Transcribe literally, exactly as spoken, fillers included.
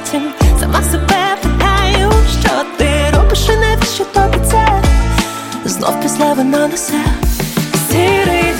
потім сама себе питаю, що ти робиш і навіщо тобі це? Знов після вина несе сірий